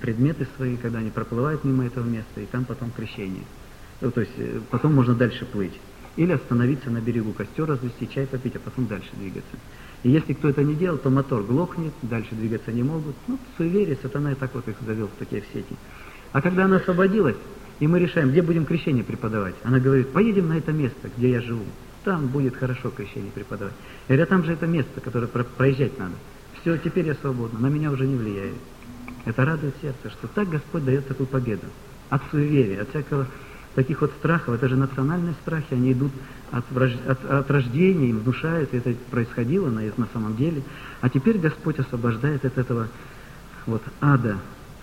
предметы свои, когда они проплывают мимо этого места, и там потом крещение. Ну, то есть потом можно дальше плыть. Или остановиться на берегу, костер развести, чай попить, а потом дальше двигаться. И если кто это не делал, то мотор глохнет, дальше двигаться не могут. Ну, суеверие, сатана и так вот их завел в такие в сети. А когда она освободилась, и мы решаем, где будем крещение преподавать, она говорит, поедем на это место, где я живу. Там будет хорошо крещение преподавать. Я говорю, там же это место, которое проезжать надо. Все, теперь я свободна, на меня уже не влияет. Это радует сердце, что так Господь дает такую победу. От суеверия, от всякого таких вот страхов. Это же национальные страхи, они идут от рождения, им внушают, и это происходило на самом деле. А теперь Господь освобождает от этого вот ада.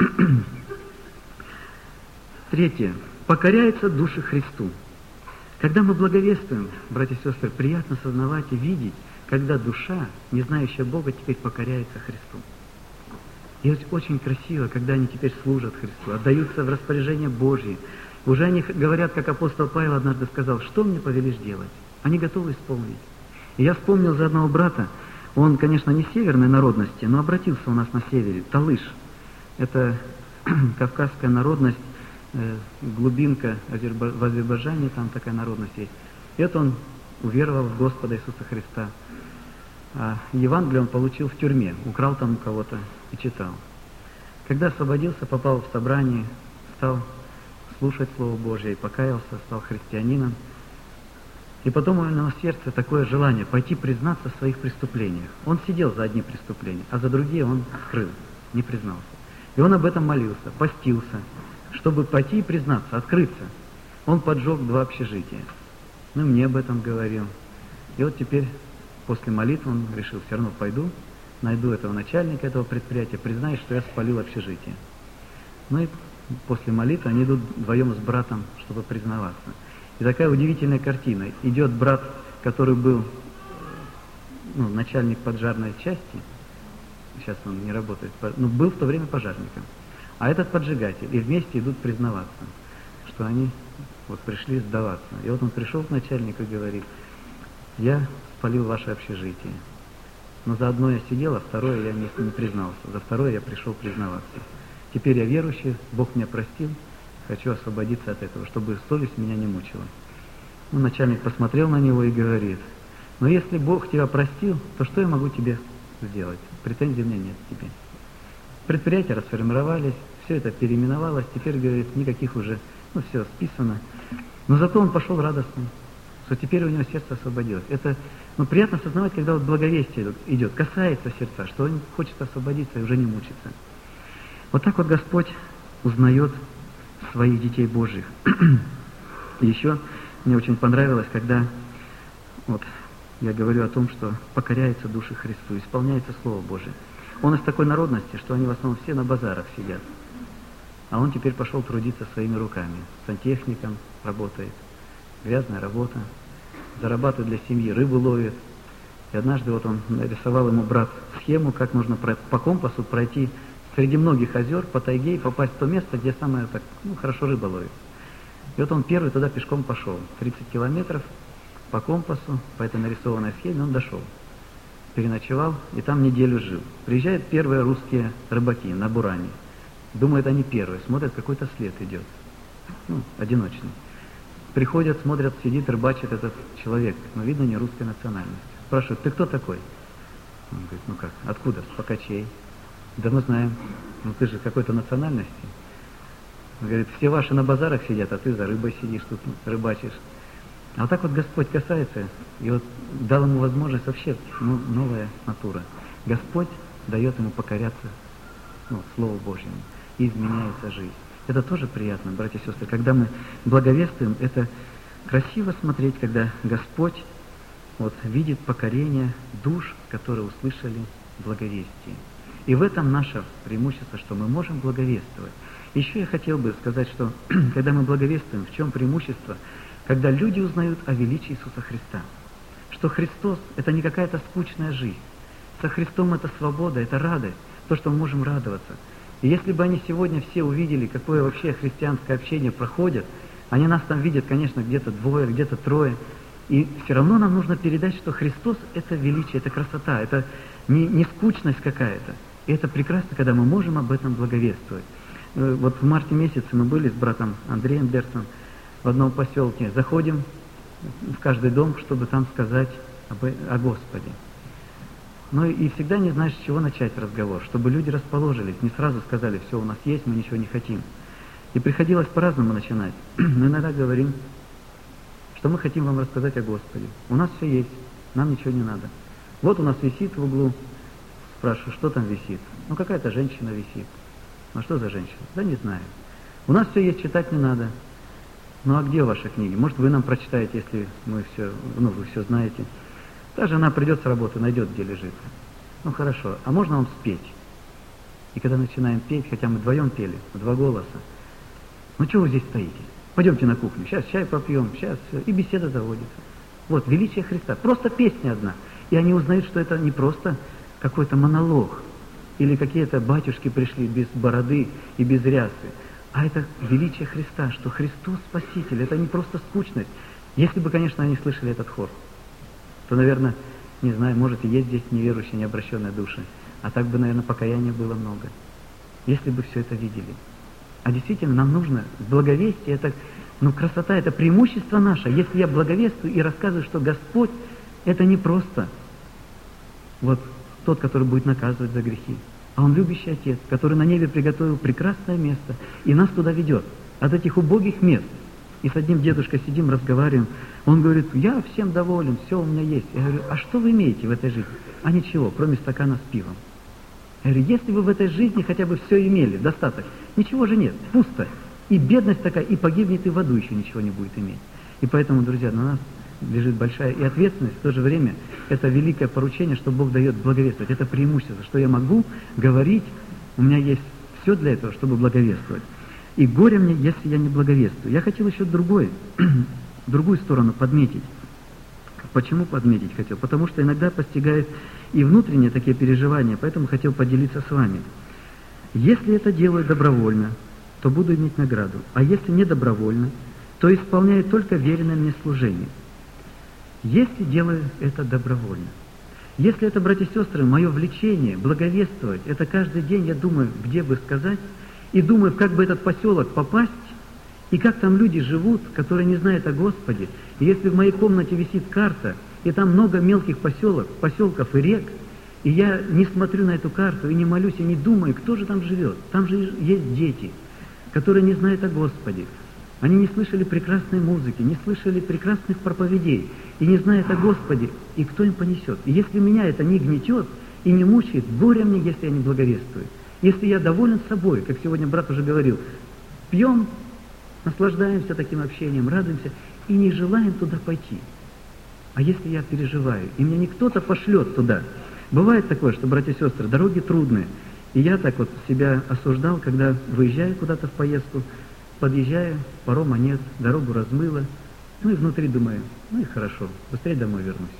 Третье. Покоряются души Христу. Когда мы благовествуем, братья и сестры, приятно сознавать и видеть, когда душа, не знающая Бога, теперь покоряется Христу. И очень красиво, когда они теперь служат Христу, отдаются в распоряжение Божье. Уже они говорят, как апостол Павел однажды сказал, что мне повелишь делать? Они готовы исполнить. И я вспомнил за одного брата, он, конечно, не северной народности, но обратился у нас на севере, Талыш. Это кавказская народность, глубинка в Азербайджане, там такая народность есть. И это он уверовал в Господа Иисуса Христа. А Евангелие он получил в тюрьме, украл там у кого-то и читал. Когда освободился, попал в собрание, стал слушать Слово Божье и покаялся, стал христианином. И потом у него на сердце такое желание пойти признаться в своих преступлениях. Он сидел за одни преступления, а за другие он скрыл, не признался. И он об этом молился, постился, чтобы пойти и признаться, открыться. Он поджег 2 общежития. Ну, мне об этом говорил. И вот теперь, после молитвы, он решил, все равно пойду, найду этого начальника этого предприятия, признаюсь, что я спалил общежитие. Ну и после молитвы они идут вдвоем с братом, чтобы признаваться. И такая удивительная картина. Идет брат, который был начальник поджарной части, сейчас он не работает, но был в то время пожарником. А этот поджигатель, и вместе идут признаваться, что они вот пришли сдаваться. И вот он пришел к начальнику и говорит, я спалил ваше общежитие. Но за одно я сидел, а второе я не признался. За второе я пришел признаваться. Теперь я верующий, Бог меня простил, хочу освободиться от этого, чтобы совесть меня не мучила. Ну, начальник посмотрел на него и говорит, но если Бог тебя простил, то что я могу тебе сделать? Претензий у меня нет к тебе. Предприятия расформировались, все это переименовалось, теперь, говорит, никаких уже, все списано. Но зато он пошел радостным, что теперь у него сердце освободилось. Это, приятно осознавать, когда вот благовестие идет, касается сердца, что он хочет освободиться и уже не мучиться. Вот так вот Господь узнает своих детей Божьих. И еще мне очень понравилось, когда вот я говорю о том, что покоряются души Христу, исполняется Слово Божие. Он из такой народности, что они в основном все на базарах сидят. А он теперь пошел трудиться своими руками. Сантехником работает. Грязная работа. Зарабатывает для семьи, рыбу ловит. И однажды вот он нарисовал ему брат схему, как нужно по компасу пройти среди многих озер по тайге и попасть в то место, где самое так, хорошо рыба ловит. И вот он первый туда пешком пошел. 30 километров по компасу, по этой нарисованной схеме он дошел. Переночевал и там неделю жил. Приезжают первые русские рыбаки на Буране. Думают, они первые. Смотрят, какой-то след идет. Одиночный. Приходят, смотрят, сидит, рыбачит этот человек. Но видно, не русской национальности. Спрашивают, ты кто такой? Он говорит, как, откуда? С Покачей. Да мы знаем. Ты же какой-то национальности. Он говорит, все ваши на базарах сидят, а ты за рыбой сидишь, тут рыбачишь. А вот так вот Господь касается, и вот дал ему возможность вообще, новая натура. Господь дает ему покоряться Слову Божьему, и изменяется жизнь. Это тоже приятно, братья и сестры. Когда мы благовествуем, это красиво смотреть, когда Господь видит покорение душ, которые услышали благовестие. И в этом наше преимущество, что мы можем благовествовать. Еще я хотел бы сказать, что когда мы благовествуем, в чем преимущество? Когда люди узнают о величии Иисуса Христа. Что Христос – это не какая-то скучная жизнь. Со Христом это свобода, это радость, то, что мы можем радоваться. И если бы они сегодня все увидели, какое вообще христианское общение проходит, они нас там видят, конечно, где-то 2, где-то 3, и все равно нам нужно передать, что Христос – это величие, это красота, это не скучность какая-то. И это прекрасно, когда мы можем об этом благовествовать. Вот в марте месяце мы были с братом Андреем Берцем в одном поселке. Заходим в каждый дом, чтобы там сказать о Господе. Ну и всегда не знаешь, с чего начать разговор, чтобы люди расположились, не сразу сказали: все, у нас есть, мы ничего не хотим. И приходилось по-разному начинать. Мы иногда говорим, что мы хотим вам рассказать о Господе. У нас все есть, нам ничего не надо. Вот у нас висит в углу, спрашиваю, что там висит? Ну, какая-то женщина висит. Ну, что за женщина? Да не знаю. У нас все есть, читать не надо. Ну, а где ваши книги? Может, вы нам прочитаете, если вы все знаете. Та жена придет с работы, найдет, где лежит. Ну, хорошо. А можно вам спеть? И когда начинаем петь, хотя мы вдвоем пели, в два голоса, ну, чего вы здесь стоите? Пойдемте на кухню, сейчас чай попьем, сейчас все. И беседа заводится. Вот, величие Христа. Просто песня одна. И они узнают, что это не просто какой-то монолог, или какие-то батюшки пришли без бороды и без рясы, а это величие Христа, что Христос Спаситель, это не просто скучность. Если бы, конечно, они слышали этот хор, то, наверное, не знаю, может, и есть здесь неверующие, необращенные души, а так бы, наверное, покаяния было много, если бы все это видели. А действительно, нам нужно благовестие, это, красота, это преимущество наше. Если я благовествую и рассказываю, что Господь, это не просто вот тот, который будет наказывать за грехи, а Он любящий Отец, который на небе приготовил прекрасное место и нас туда ведет, от этих убогих мест. И с одним дедушкой сидим, разговариваем, он говорит: я всем доволен, все у меня есть. Я говорю: а что вы имеете в этой жизни? А ничего, кроме стакана с пивом. Я говорю: если вы в этой жизни хотя бы все имели, достаток, ничего же нет, пусто. И бедность такая, и погибнет, и в аду еще ничего не будет иметь. И поэтому, друзья, на нас лежит большая и ответственность, в то же время это великое поручение, что Бог дает благовествовать. Это преимущество, что я могу говорить, у меня есть все для этого, чтобы благовествовать. И горе мне, если я не благовествую. Я хотел еще другую сторону подметить. Почему подметить хотел? Потому что иногда постигает и внутренние такие переживания, поэтому хотел поделиться с вами. Если это делаю добровольно, то буду иметь награду. А если не добровольно, то исполняю только веренное мне служение. Если делаю это добровольно. Если это, братья и сестры, мое влечение, благовествовать, это каждый день я думаю, где бы сказать, и думаю, как бы этот поселок попасть, и как там люди живут, которые не знают о Господе. И если в моей комнате висит карта, и там много мелких поселков и рек, и я не смотрю на эту карту, и не молюсь, и не думаю, кто же там живет. Там же есть дети, которые не знают о Господе. Они не слышали прекрасной музыки, не слышали прекрасных проповедей, и не знают о Господе, и кто им понесет. И если меня это не гнетет и не мучает, горе мне, если я не благовествую. Если я доволен собой, как сегодня брат уже говорил, пьем, наслаждаемся таким общением, радуемся, и не желаем туда пойти. А если я переживаю, и меня не кто-то пошлет туда. Бывает такое, что, братья и сестры, дороги трудные. И я так вот себя осуждал, когда выезжаю куда-то в поездку, подъезжаю, парома нет, дорогу размыло, ну и внутри думаю, ну и хорошо, быстрее домой вернусь.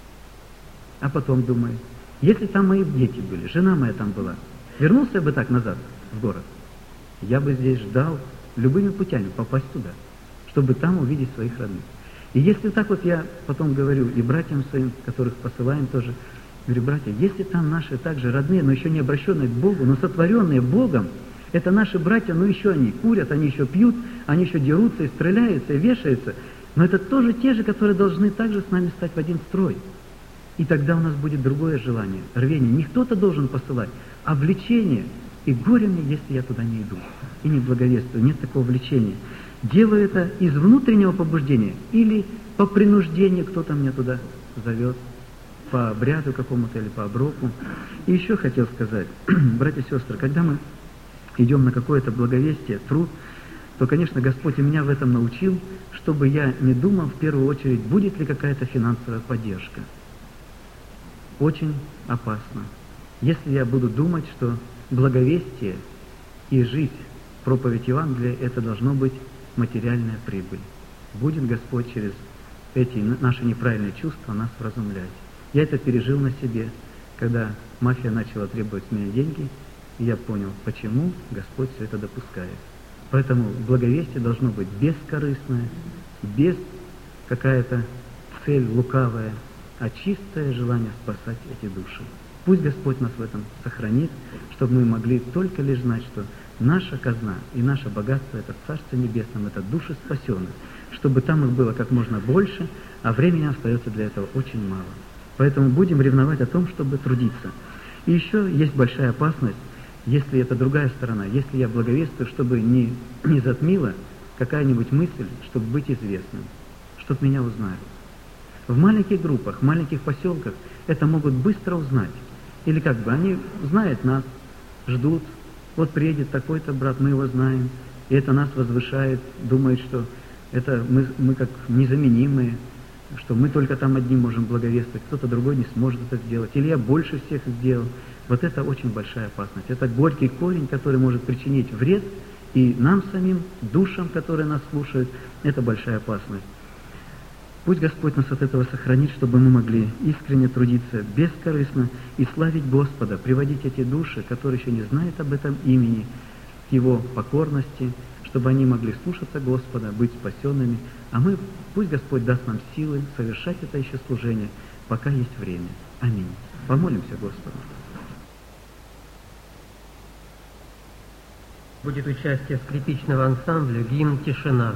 А потом думаю, если там мои дети были, жена моя там была, вернулся я бы так назад, в город, я бы здесь ждал любыми путями попасть туда, чтобы там увидеть своих родных. И если так вот я потом говорю и братьям своим, которых посылаем тоже, говорю: братья, если там наши также родные, но еще не обращенные к Богу, но сотворенные Богом, это наши братья, но еще они курят, они еще пьют, они еще дерутся и стреляются, и вешаются, но это тоже те же, которые должны также с нами стать в один строй. И тогда у нас будет другое желание, рвение. Не кто-то должен посылать, а влечение. И горе мне, если я туда не иду и не благовествую. Нет такого влечения. Делаю это из внутреннего побуждения или по принуждению кто-то меня туда зовет, по обряду какому-то или по оброку. И еще хотел сказать, братья и сестры, когда мы идем на какое-то благовестие, труд, то, конечно, Господь и меня в этом научил, чтобы я не думал в первую очередь, будет ли какая-то финансовая поддержка. Очень опасно. Если я буду думать, что благовестие и жизнь, проповедь Евангелия, это должно быть материальная прибыль. Будет Господь через эти наши неправильные чувства нас вразумлять. Я это пережил на себе, когда мафия начала требовать с меня деньги, и я понял, почему Господь все это допускает. Поэтому благовестие должно быть бескорыстное, без какая-то цель лукавая, а чистое желание спасать эти души. Пусть Господь нас в этом сохранит, чтобы мы могли только лишь знать, что наша казна и наше богатство — это в Царстве Небесном, это души спасенных, чтобы там их было как можно больше, а времени остается для этого очень мало. Поэтому будем ревновать о том, чтобы трудиться. И еще есть большая опасность, если это другая сторона, если я благовествую, чтобы не затмила какая-нибудь мысль, чтобы быть известным, чтобы меня узнали. В маленьких группах, в маленьких поселках это могут быстро узнать. Или как бы они знают нас, ждут, вот приедет такой-то брат, мы его знаем, и это нас возвышает, думает, что это мы как незаменимые, что мы только там одни можем благовествовать, кто-то другой не сможет это сделать, или я больше всех сделал. Вот это очень большая опасность. Это горький корень, который может причинить вред и нам самим, душам, которые нас слушают, это большая опасность. Пусть Господь нас от этого сохранит, чтобы мы могли искренне трудиться, бескорыстно и славить Господа, приводить эти души, которые еще не знают об этом имени, к Его покорности, чтобы они могли слушаться Господа, быть спасенными, а мы, пусть Господь даст нам силы совершать это еще служение, пока есть время. Аминь. Помолимся Господу. Будет участие скрипичного ансамбля гимн «Тишина».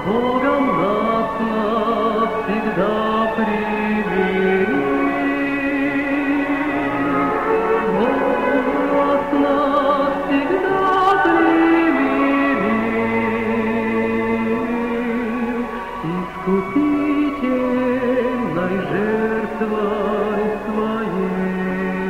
Богом нас навсегда примирил. Бог нас навсегда примирил. Искупительной жертвой своей.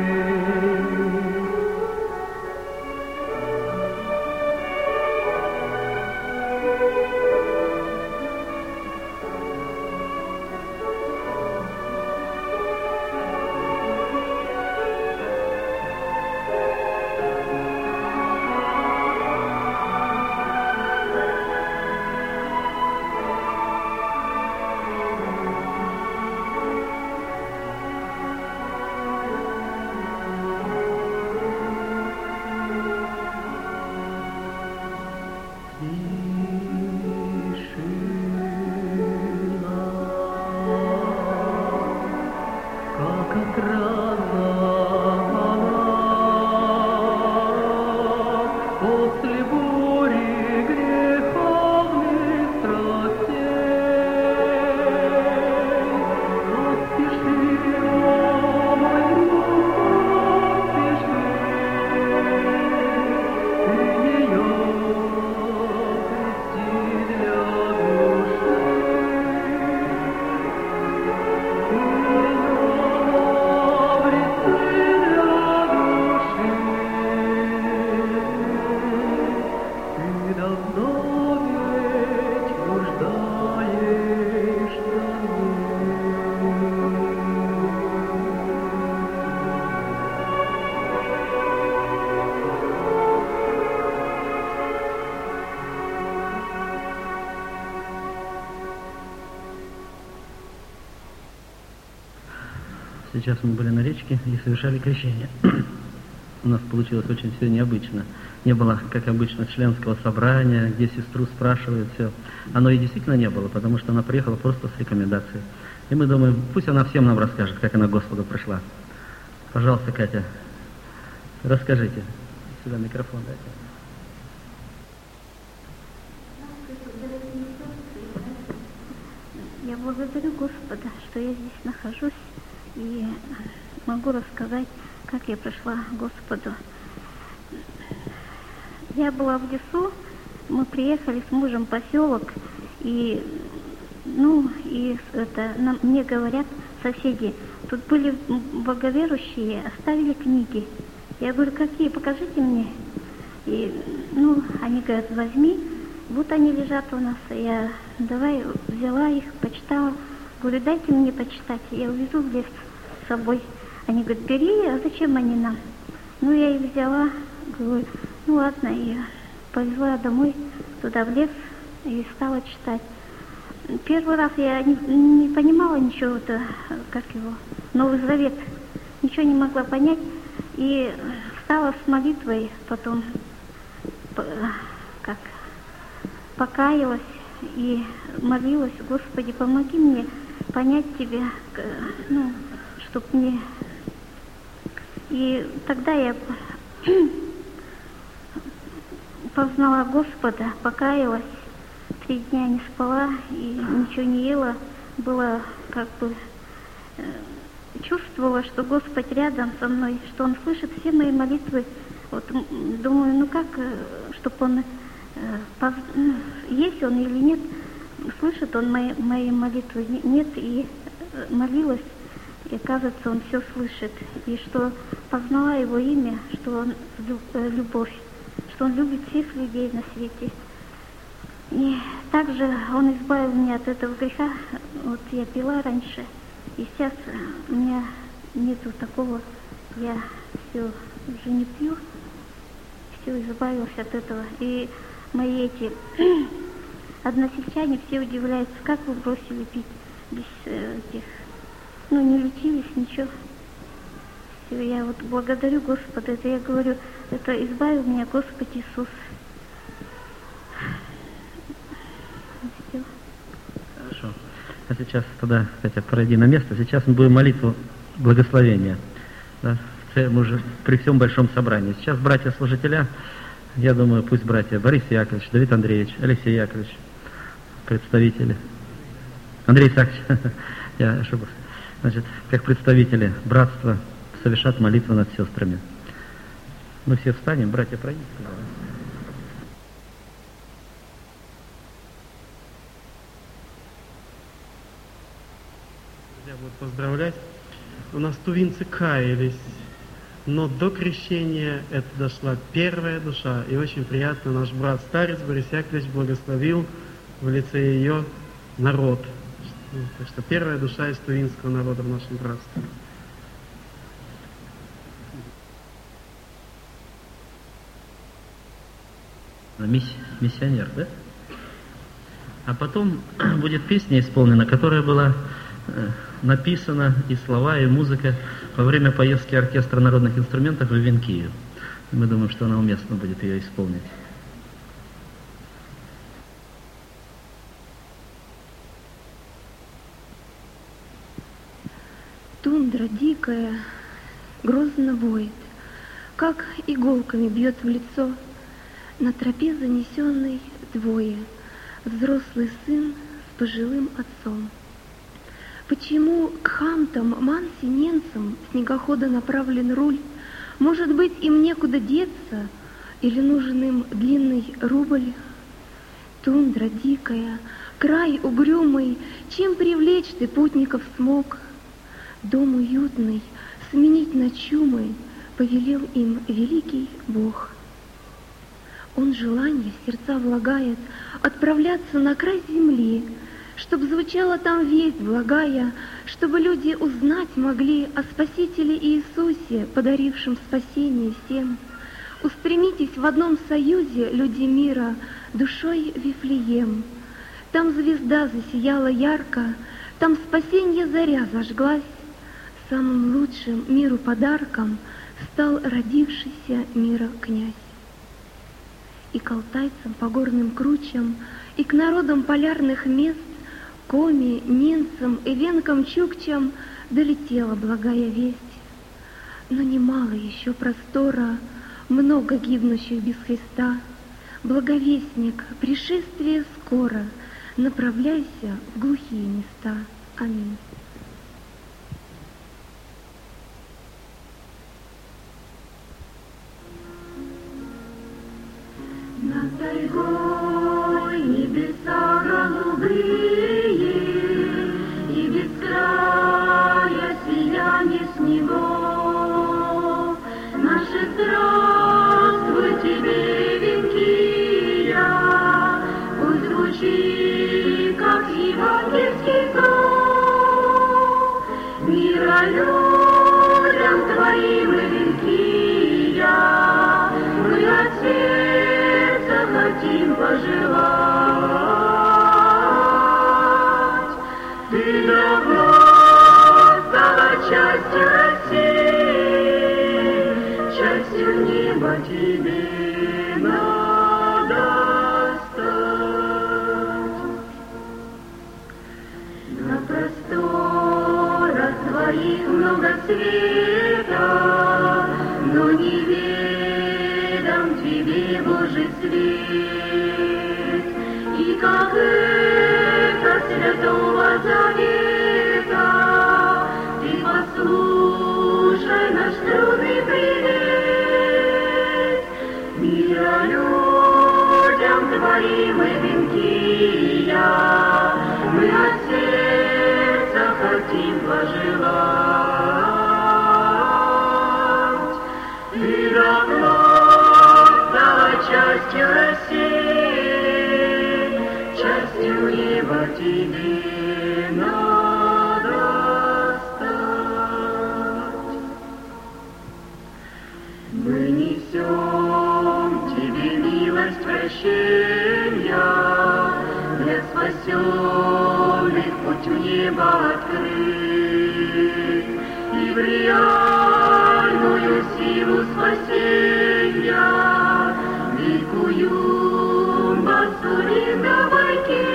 Сейчас мы были на речке и совершали крещение. У нас получилось очень все необычно. Не было, как обычно, членского собрания, где сестру спрашивают все. Оно и действительно не было, потому что она приехала просто с рекомендацией. И мы думаем, пусть она всем нам расскажет, как она к Господу пришла. Пожалуйста, Катя, расскажите. Сюда микрофон дайте. Я благодарю Господа, что я здесь нахожусь и могу рассказать, как я пришла к Господу. Я была в лесу, мы приехали с мужем в поселок, и мне говорят соседи, тут были боговерующие, оставили книги. Я говорю, какие, покажите мне. И, они говорят, возьми. Вот они лежат у нас. Я взяла их, почитала. Говорю, дайте мне почитать. Я увезу в лес с собой. Они говорят, бери, а зачем они нам? Я их взяла, говорю, ладно, и повезла домой, туда в лес, и стала читать. Первый раз я не понимала ничего, Новый Завет. Ничего не могла понять. И стала с молитвой, потом покаялась и молилась, Господи, помоги мне понять Тебя, чтоб мне... И тогда я познала Господа, покаялась, 3 дня не спала и ничего не ела, была чувствовала, что Господь рядом со мной, что Он слышит все мои молитвы. Вот думаю, чтобы Он, есть Он или нет, слышит Он мои молитвы, нет, и молилась, и оказывается, Он все слышит. И что познала Его имя, что Он любовь, что Он любит всех людей на свете. И также Он избавил меня от этого греха. Вот я пила раньше, и сейчас у меня нету такого, я все уже не пью, все избавилась от этого. И мои эти односельчане все удивляются, как вы бросили пить без этих, не лечились, ничего. Все, я вот благодарю Господа, это я говорю, это избавил меня Господь Иисус. Все. Хорошо. А сейчас тогда, Катя, пройди на место. Сейчас мы будем молитву благословения. Да, мы уже при всем большом собрании. Сейчас братья-служителя, я думаю, пусть братья Борис Яковлевич, Давид Андреевич, Алексей Яковлевич представители. Андрей Исаакович, я ошибся. Значит, как представители братства совершат молитву над сестрами. Мы все встанем, братья, пройдите. Друзья будут поздравлять. У нас тувинцы каялись, но до крещения это дошла первая душа. И очень приятно, наш брат-старец Борис Яковлевич благословил в лице ее народ. Так что первая душа из тувинского народа в нашем братстве. Миссионер, да? А потом будет песня исполнена, которая была написана, и слова, и музыка во время поездки оркестра народных инструментов в Венкию. Мы думаем, что она уместно будет ее исполнить. Тундра дикая, грозно воет, как иголками бьет в лицо. На тропе занесенной двое, взрослый сын с пожилым отцом. Почему к хантам, мансиненцам снегохода направлен руль? Может быть, им некуда деться, или нужен им длинный рубль? Тундра дикая, край угрюмый, чем привлечь ты путников смог? Дом уютный, сменить на чумы повелел им великий Бог. Он желание в сердца влагает отправляться на край земли, чтоб звучала там весть благая, чтобы люди узнать могли о Спасителе Иисусе, подарившем спасение всем. Устремитесь в одном союзе, люди мира, душой в Вифлеем. Там звезда засияла ярко, там спасенье заря зажглась. Самым лучшим миру подарком стал родившийся мира князь. И к алтайцам по горным кручам, и к народам полярных мест, коми, ненцам и венкам чукчам долетела благая весть. Но немало еще простора, много гибнущих без Христа. Благовестник, пришествие скоро, направляйся в глухие места. Аминь. Над тайгой небеса голубые, и без края сияние снегов. Наше здравствуй тебе, Венкия, пусть звучит, как евангельский зов. Мира людям твоим, Венкия, мы от сердца хотим пожелать. Ты давно стала частью России, частью неба тебе надо стать. На просторах твоих много света, но не ведом тебе Божий свет. И как эхо Святого Завета, ты послушай наш трудный привет. Мира людям твоим и Венкия, мы от сердца хотим пожелать. Ты давно стала частью России, частью неба тебе надо стать. Мы несем тебе милость прощения, для спасенных путь в небо открыт, и в реальную силу спасения ликуем басуринда войки.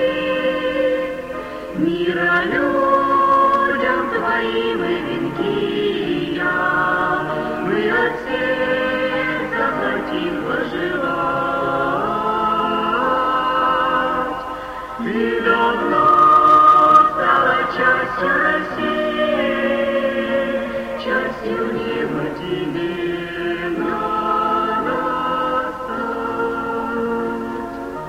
Мира людям твоим и Венкия, мы от сердца хотим пожелать. Ты давно стала частью России, частью неба тебе надо стать.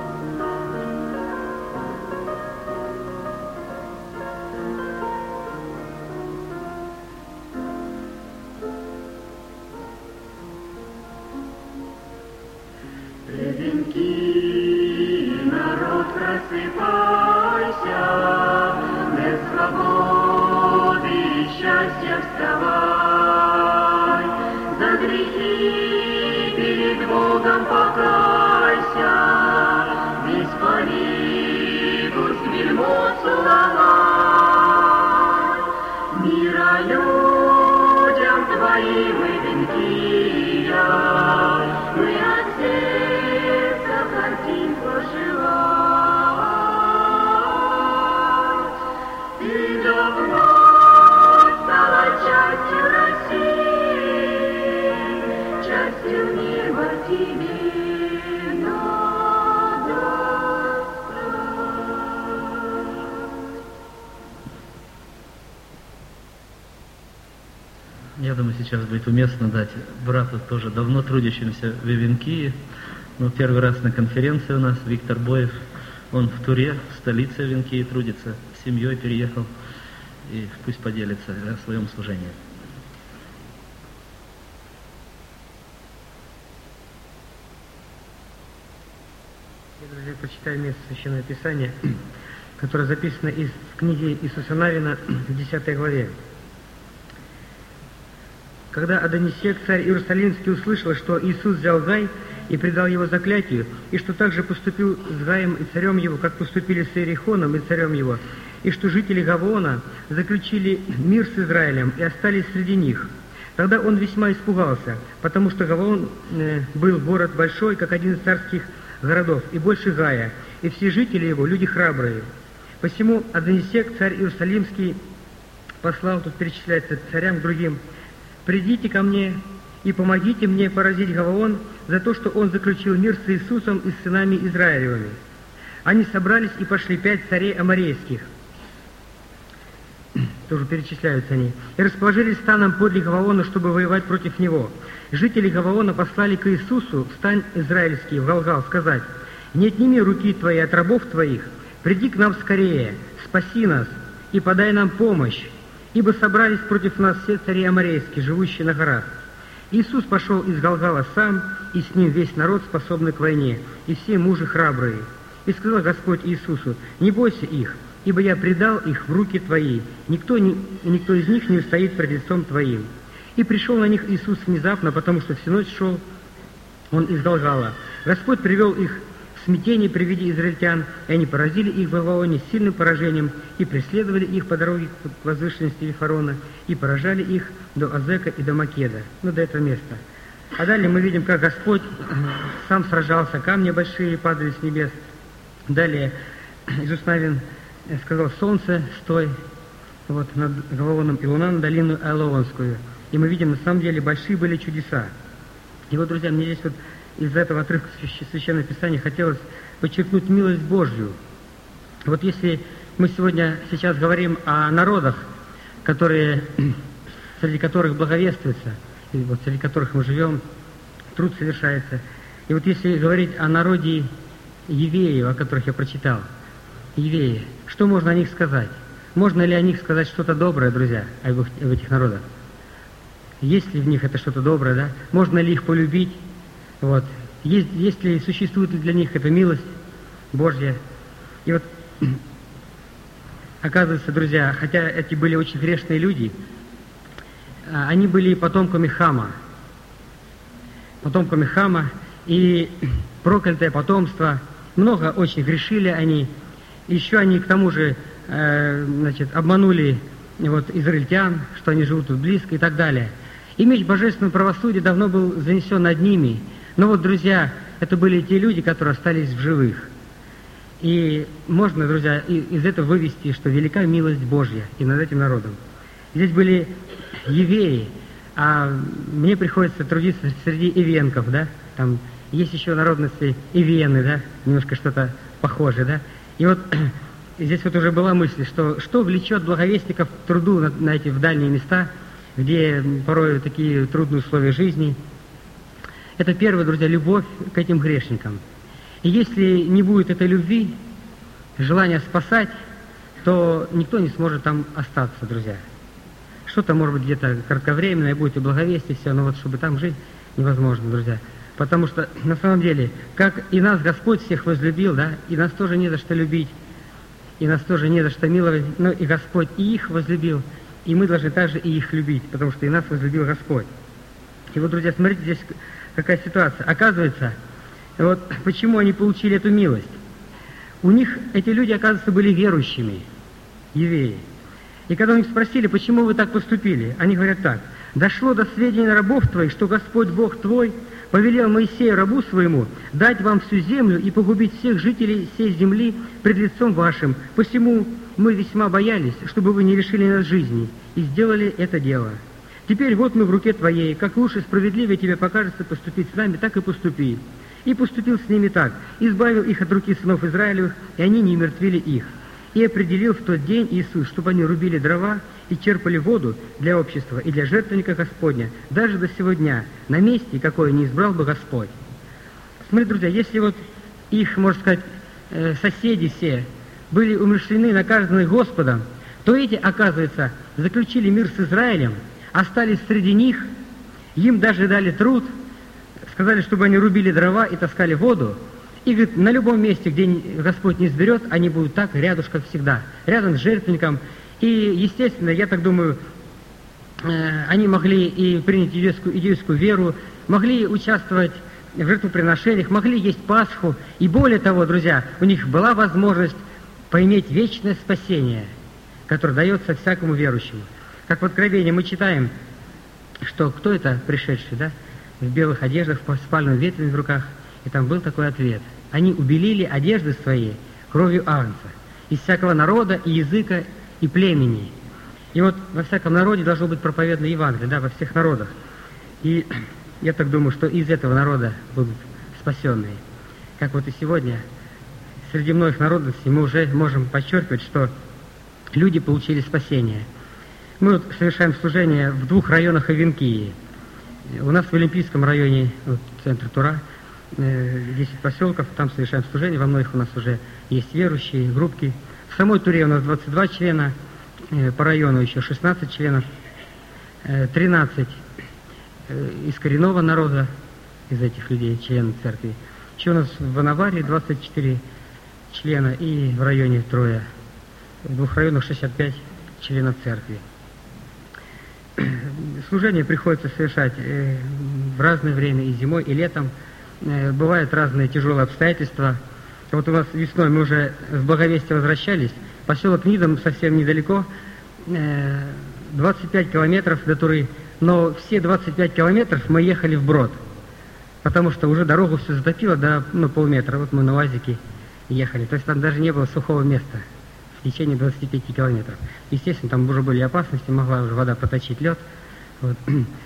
Венки, народ, просыпайся, для свободы и счастья вставай, за грехи перед Богом покайся, весь полигус вельмот целовай, мира людям твоим и венки я, мы от сердца хотим пожелать. Ты давно стала частью России, частью неба тебе надо стать. Я думаю, сейчас будет уместно дать брату, тоже давно трудящимся в Ивенкии, но первый раз на конференции у нас, Виктор Боев, он в Туре, в столице Ивенкии трудится, с семьей переехал, и пусть поделится о своем служении. Я, друзья, прочитаю место Священного Писания, которое записано в книге Иисуса Навина в 10 главе. Когда Адонисек, царь Иерусалимский, услышал, что Иисус взял Гай и предал его заклятию, и что также поступил с Гаем и царем его, как поступили с Иерихоном и царем его, и что жители Гаваона заключили мир с Израилем и остались среди них, тогда он весьма испугался, потому что Гаваон был город большой, как один из царских городов, и больше Гая, и все жители его люди храбрые. Посему Адонисек, царь Иерусалимский, послал, тут перечисляется царям другим: «Придите ко мне и помогите мне поразить Гаваон за то, что он заключил мир с Иисусом и с сынами Израилевыми». Они собрались и пошли 5 царей аморейских, тоже перечисляются они, и расположились станом подле Гаваона, чтобы воевать против него. Жители Гаваона послали к Иисусу в стан израильский, в Галгал, сказать: «Не отними руки твои от рабов твоих, приди к нам скорее, спаси нас и подай нам помощь, ибо собрались против нас все цари аморейские, живущие на горах». Иисус пошел из Галгала сам, и с ним весь народ, способный к войне, и все мужи храбрые. И сказал Господь Иисусу: «Не бойся их, ибо я предал их в руки твои, никто из них не устоит пред лицом твоим». И пришел на них Иисус внезапно, потому что всю ночь шел он из Галгала. Господь привел их в смятение при виде израильтян, и они поразили их в Вавилоне сильным поражением, и преследовали их по дороге к возвышенности Вифарона, и поражали их до Азека и до Македа, до этого места. А далее мы видим, как Господь сам сражался, камни большие падали с небес. Далее Иисус Навин сказал: «Солнце, стой над Гаваоном, и луна над долину Элеонскую». И мы видим, на самом деле, большие были чудеса. И вот, друзья, мне здесь из этого отрывка Священного Писания хотелось подчеркнуть милость Божью. Вот если мы сейчас говорим о народах, среди которых благовествуется, и вот среди которых мы живем, труд совершается. И вот если говорить о народе евреев, о которых я прочитал, евреи, что можно о них сказать? Можно ли о них сказать что-то доброе, друзья, об этих народах? Есть ли в них это что-то доброе, да? Можно ли их полюбить? Вот. Существует ли для них эта милость Божья? И вот, оказывается, друзья, хотя эти были очень грешные люди, они были потомками Хама. Потомками Хама, и проклятое потомство, много очень грешили они. Еще они, к тому же, обманули израильтян, что они живут тут близко и так далее. И меч божественного правосудия давно был занесен над ними. Но вот, друзья, это были те люди, которые остались в живых. И можно, друзья, из этого вывести, что велика милость Божья и над этим народом. Здесь были евреи, а мне приходится трудиться среди ивенков, да? Там есть еще народности ивены, да? Немножко что-то похожее, да? И вот здесь вот уже была мысль, что влечет благовестников к труду на эти в дальние места, где порой такие трудные условия жизни. Это первое, друзья, любовь к этим грешникам. И если не будет этой любви, желания спасать, то никто не сможет там остаться, друзья. Что-то, может быть, где-то кратковременное будет и благовестие, все, но вот чтобы там жить, невозможно, друзья. Потому что, на самом деле, как и нас Господь всех возлюбил, да, и нас тоже не за что любить, и нас тоже не за что миловать, но и Господь и их возлюбил, и мы должны также и их любить, потому что и нас возлюбил Господь. И вот, друзья, смотрите, здесь какая ситуация. Оказывается, вот почему они получили эту милость. У них эти люди, оказывается, были верующими, евреи. И когда у них спросили, почему вы так поступили, они говорят так: «Дошло до сведения рабов твоих, что Господь Бог твой повелел Моисею, рабу своему, дать вам всю землю и погубить всех жителей сей земли пред лицом вашим. Посему мы весьма боялись, чтобы вы не лишили нас жизни, и сделали это дело. Теперь вот мы в руке твоей, как лучше справедливее тебе покажется поступить с нами, так и поступи». И поступил с ними так: избавил их от руки сынов Израилевых, и они не умертвили их. И определил в тот день Иисус, чтобы они рубили дрова и черпали воду для общества и для жертвенника Господня, даже до сего дня, на месте, какое не избрал бы Господь. Смотрите, друзья, если вот их, можно сказать, соседи все были умерщвлены, наказаны Господом, то эти, оказывается, заключили мир с Израилем, остались среди них, им даже дали труд, сказали, чтобы они рубили дрова и таскали воду. И, говорит, на любом месте, где Господь не изберет, они будут так рядышком всегда, рядом с жертвенником. И, естественно, я так думаю, они могли и принять иудейскую веру, могли участвовать в жертвоприношениях, могли есть Пасху. И более того, друзья, у них была возможность поиметь вечное спасение, которое дается всякому верующему. Как в Откровении мы читаем, что кто это пришедший, да, в белых одеждах, с пальмовыми ветвями в руках. И там был такой ответ: они убелили одежды свои кровью агнца, из всякого народа и языка и племени. И вот во всяком народе должно быть проповедано Евангелие, да, во всех народах. И я так думаю, что из этого народа будут спасенные. Как вот и сегодня среди многих народностей мы уже можем подчеркивать, что люди получили спасение. Мы вот совершаем служение в 2 районах Авинкии. У нас в Олимпийском районе, вот, центр Тура, 10 поселков, там совершаем служение, во многих у нас уже есть верующие, группки. В самой Туре у нас 22 члена, по району еще 16 членов, 13 из коренного народа, из этих людей, членов церкви. Еще у нас в Анаваре 24 члена и в районе Троя, в 2 районах 65 членов церкви. Служение приходится совершать в разное время, и зимой, и летом. Бывают разные тяжелые обстоятельства. Вот у нас весной мы уже с Благовестия возвращались. Поселок Нидом совсем недалеко, 25 километров до Туры. Но все 25 километров мы ехали вброд, потому что уже дорогу все затопило до полметра. Вот мы на УАЗике ехали. То есть там даже не было сухого места в течение 25 километров. Естественно, там уже были опасности, могла уже вода поточить лед. Вот.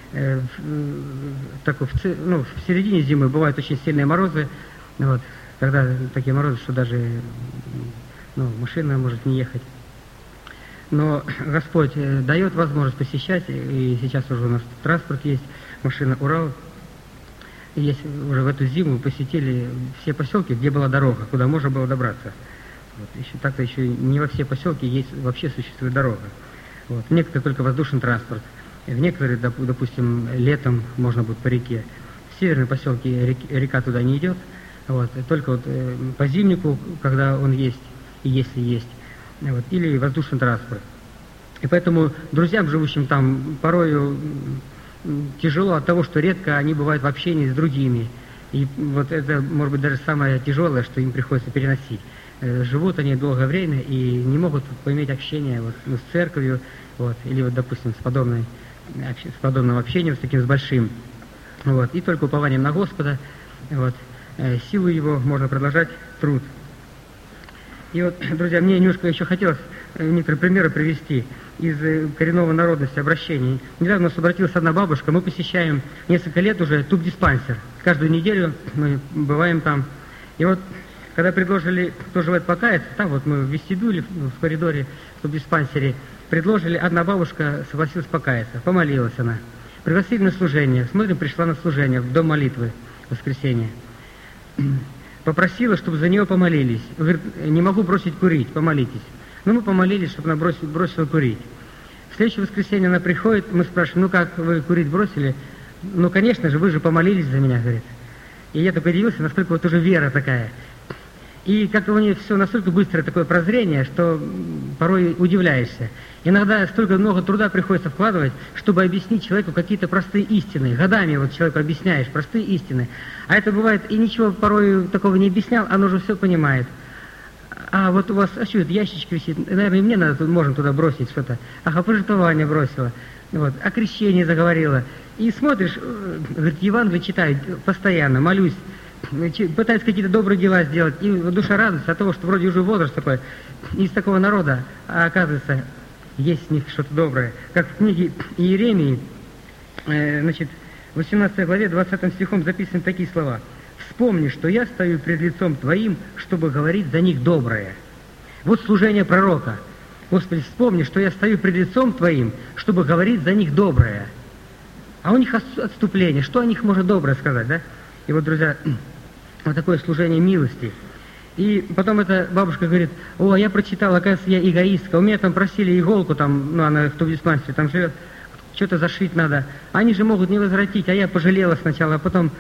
В середине зимы бывают очень сильные морозы, вот, когда такие морозы, что даже машина может не ехать. Но Господь дает возможность посещать, и сейчас уже у нас транспорт есть, машина «Урал». И есть уже в эту зиму посетили все поселки, где была дорога, куда можно было добраться. Вот. Так-то еще не во все поселки есть, вообще существует дорога. Вот. Некоторые только воздушный транспорт. В некоторые, допустим, летом можно будет по реке. В северные поселки река туда не идет. Вот. Только вот по зимнику, когда он есть, и если есть, вот, или воздушный транспорт. И поэтому друзьям, живущим там, порою тяжело от того, что редко они бывают в общении с другими. И вот это, может быть, даже самое тяжелое, что им приходится переносить. Живут они долгое время и не могут поиметь общение вот, с церковью, вот, или, вот, допустим, с подобным общением, с таким, с большим. Вот, и только упованием на Господа, вот, силу Его можно продолжать труд. И вот, друзья, мне немножко еще хотелось некоторые примеры привести из коренного народности обращений. Недавно у нас обратилась одна бабушка, мы посещаем несколько лет уже тубдиспансер. Каждую неделю мы бываем там. И вот когда предложили, кто желает покаяться, там вот мы в вестибюле, в коридоре, в диспансере, предложили, одна бабушка согласилась покаяться, помолилась она. Пригласили на служение, смотрим, пришла на служение, в дом молитвы, в воскресенье. Попросила, чтобы за нее помолились. Говорит, не могу бросить курить, помолитесь. Ну, мы помолились, чтобы она бросила курить. В следующее воскресенье она приходит, мы спрашиваем, ну как, вы курить бросили? Ну, конечно же, вы же помолились за меня, говорит. И я только удивился, насколько вот уже вера такая. И как-то у нее все настолько быстрое такое прозрение, что порой удивляешься. Иногда столько много труда приходится вкладывать, чтобы объяснить человеку какие-то простые истины. Годами вот человеку объясняешь простые истины. А это бывает, и ничего порой такого не объяснял, оно уже все понимает. А вот у вас, а что это, ящичек висит? Наверное, и мне надо, можем туда бросить что-то. Ага, пожертвование бросила. Вот, о крещении заговорила. И смотришь, говорит, Евангелие читаю постоянно, молюсь. Пытаюсь какие-то добрые дела сделать, и душа радуется от того, что вроде уже возраст такой, из такого народа, а оказывается, есть в них что-то доброе. Как в книге Иеремии, значит, в 18 главе, 20 стихом записаны такие слова. «Вспомни, что я стою пред лицом Твоим, чтобы говорить за них доброе». Вот служение пророка. Господи, вспомни, что я стою пред лицом Твоим, чтобы говорить за них доброе. А у них отступление, что о них можно доброе сказать, да? И вот, друзья, вот такое служение милости. И потом эта бабушка говорит, о, я прочитала, оказывается, я эгоистка, у меня там просили иголку, там, ну, она в диспансере там живет, что-то зашить надо. Они же могут не возвратить, а я пожалела сначала, а потом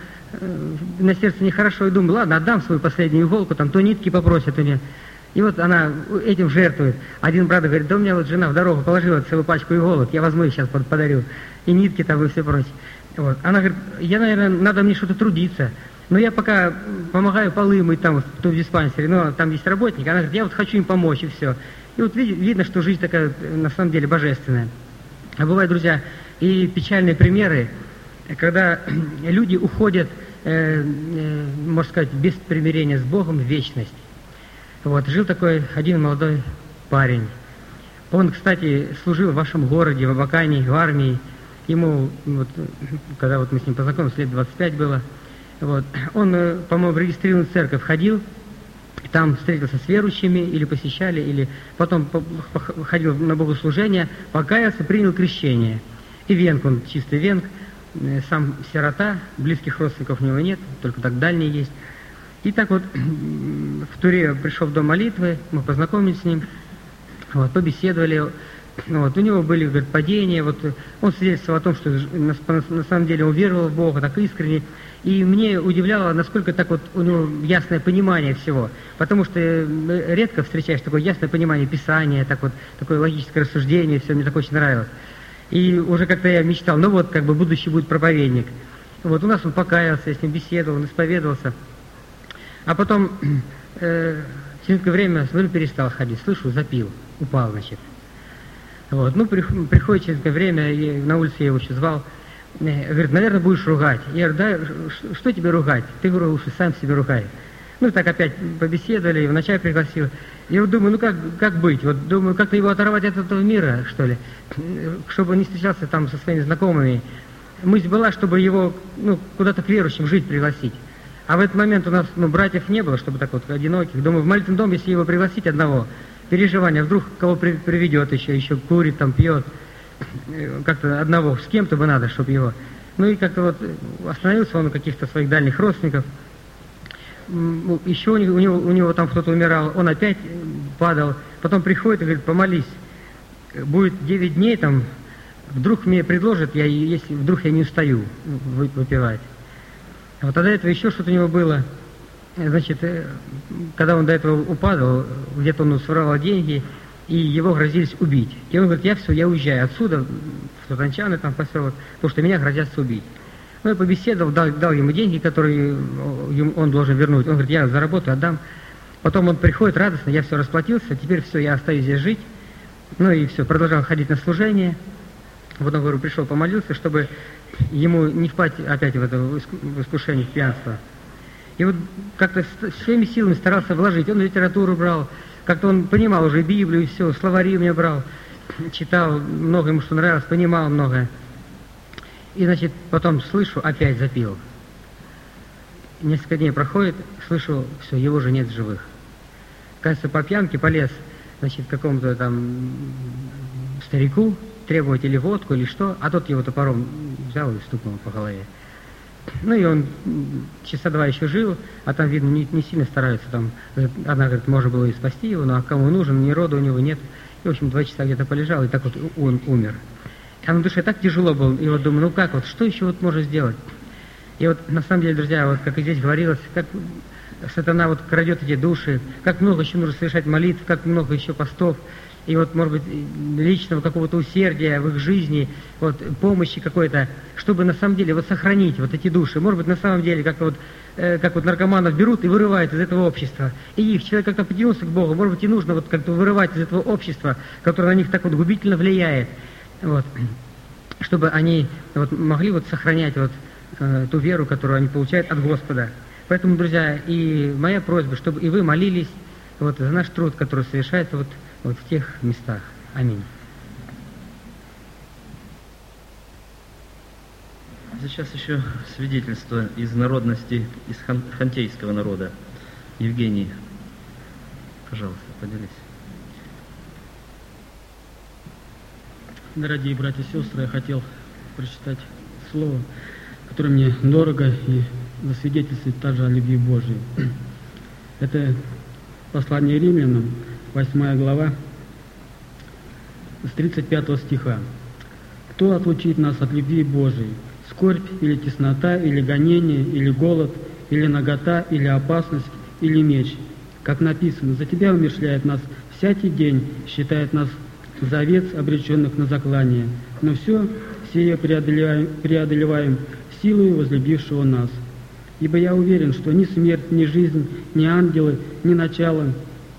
на сердце нехорошо, и думаю, ладно, отдам свою последнюю иголку, там, то нитки попросят у нее. И вот она этим жертвует. Один брат говорит, да у меня вот жена в дорогу положила целую пачку иголок, я возьму и сейчас подарю. И нитки там, и все прочее. Вот. Она говорит, я, наверное, надо мне что-то трудиться. Но я пока помогаю полы мыть там в диспансере, но там есть работник. Она говорит, я вот хочу им помочь, и все. И вот видно, что жизнь такая, на самом деле, божественная. А бывают, друзья, и печальные примеры, когда люди уходят, можно сказать, без примирения с Богом в вечность. Вот. Жил такой один молодой парень. Он, кстати, служил в вашем городе, в Абакане, в армии. Ему, вот, когда вот мы с ним познакомились, лет 25 было, вот, он, по-моему, в регистрированную церковь ходил, там встретился с верующими, или посещали, или потом ходил на богослужение, покаялся, принял крещение. И венк, он чистый венк, сам сирота, близких родственников у него нет, только так дальние есть. И так вот в Туре пришел в дом молитвы, мы познакомились с ним, вот, побеседовали. Вот, у него были, говорит, падения, вот, он свидетельствовал о том, что на самом деле он веровал в Бога так искренне, и мне удивляло, насколько так вот у него ясное понимание всего, потому что редко встречаешь такое ясное понимание Писания, так вот, такое логическое рассуждение, все, мне так очень нравилось. И уже как-то я мечтал, ну вот, как бы будущий будет проповедник. Вот, у нас он покаялся, я с ним беседовал, он исповедовался, а потом через некоторое время, смотрю, перестал ходить, слышу, запил, упал, значит. Вот. Ну, приходит через некоторое время, на улице я его еще звал, говорит, наверное, будешь ругать. Я говорю, да, что тебе ругать? Ты, говорю, лучше сам себе ругай. Ну, так опять побеседовали, его на чай пригласил. Я вот думаю, ну, как быть? Вот думаю, как-то его оторвать от этого мира, что ли, чтобы он не встречался там со своими знакомыми. Мысль была, чтобы его, ну, куда-то к верующим жить пригласить. А в этот момент у нас, ну, братьев не было, чтобы так вот одиноких. Думаю, в молитвенном доме, если его пригласить одного, переживания, вдруг кого приведет еще курит, там, пьет, как-то одного, с кем-то бы надо, чтобы его. Ну и как-то вот остановился он у каких-то своих дальних родственников. Еще у него там кто-то умирал, он опять падал, потом приходит и говорит, помолись, будет 9 дней, там, вдруг мне предложат, если вдруг я не устаю выпивать. Вот до этого еще что-то у него было. Значит, когда он до этого упадал, где-то он своровал деньги, и его грозились убить. И он говорит, я уезжаю отсюда, в Сутанчаны, там поселок, потому что меня грозятся убить. Ну, я побеседовал, дал ему деньги, которые он должен вернуть. Он говорит, я заработаю, отдам. Потом он приходит радостно, я все расплатился, теперь все, я остаюсь здесь жить. Ну и все, продолжал ходить на служение. Вот он, говорю, пришел, помолился, чтобы ему не впасть опять в это искушение, в пьянство. И вот как-то всеми силами старался вложить. Он литературу брал, как-то он понимал уже Библию и все, словари у меня брал, читал, много ему что нравилось, понимал многое. И, значит, потом слышу, опять запил. несколько дней проходит, слышу, все, его же нет в живых. Кажется, по пьянке полез, значит, к какому-то там старику требовать или водку, или что, а тот его топором взял и стукнул по голове. Ну и он часа два еще жил, а там, видно, не сильно стараются. Там, она говорит, можно было и спасти его, но а кому нужен, ни рода у него нет. И, в общем, 2 часа где-то полежал, и так вот он умер. А на душе так тяжело было, и вот думаю, ну как вот, что еще вот можно сделать? И вот, на самом деле, друзья, вот как и здесь говорилось, как сатана вот крадет эти души, как много еще нужно совершать молитв, как много еще постов, и вот, может быть, личного какого-то усердия в их жизни, вот, помощи какой-то, чтобы на самом деле вот сохранить вот эти души. Может быть, на самом деле, как вот наркоманов берут и вырывают из этого общества. И их человек как-то потянулся к Богу, может быть, и нужно вот как-то вырывать из этого общества, которое на них так вот губительно влияет, вот, чтобы они вот могли вот сохранять вот ту веру, которую они получают от Господа. Поэтому, друзья, и моя просьба, чтобы и вы молились вот за наш труд, который совершается вот в тех местах. Аминь. Сейчас еще свидетельство из народности, из хантейского народа. Евгений, пожалуйста, поделись. Дорогие братья и сестры, я хотел прочитать слово, которое мне дорого, и засвидетельствовать также о любви Божией. Это послание Римлянам, 8 глава, с 35 стиха. «Кто отлучит нас от любви Божией? Скорбь или теснота, или гонение, или голод, или нагота, или опасность, или меч? Как написано, за Тебя умерщвляет нас всякий день, считает нас за овец, обреченных на заклание. Но все сие преодолеваем силою возлюбившего нас. Ибо я уверен, что ни смерть, ни жизнь, ни ангелы, ни начало,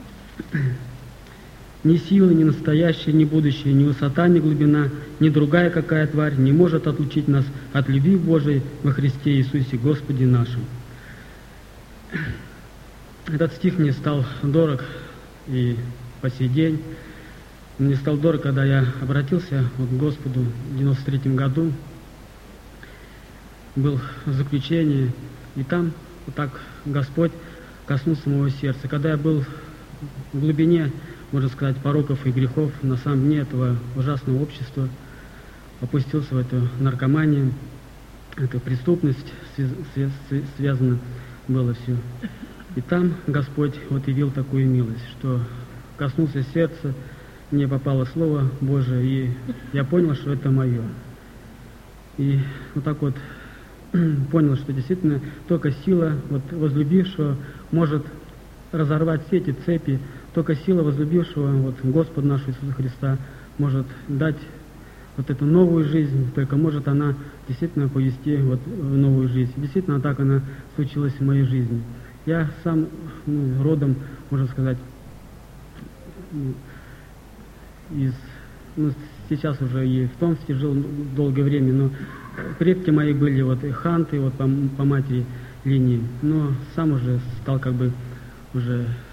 ни силы, ни настоящее, ни будущее, ни высота, ни глубина, ни другая какая тварь не может отлучить нас от любви Божией во Христе Иисусе Господе нашим». Этот стих мне стал дорог и по сей день. Мне стал дорог, когда я обратился к Господу в 93 году, был в заключении, и там вот так Господь коснулся моего сердца. Когда я был в глубине, можно сказать, пороков и грехов, на самом дне этого ужасного общества, опустился в эту наркоманию, эту преступность, связано было все. И там Господь вот явил такую милость, что коснулся сердца, мне попало Слово Божие, и я понял, что это мое. И вот так вот понял, что действительно только сила вот возлюбившего может разорвать все эти цепи, только сила возлюбившего вот Господа нашего Иисуса Христа может дать вот эту новую жизнь, только может она действительно повести вот в новую жизнь. Действительно, так она случилась в моей жизни. Я сам родом, можно сказать, сейчас уже и в Томске жил долгое время, но предки мои были вот и ханты, вот по матери линии, но сам уже стал как бы уже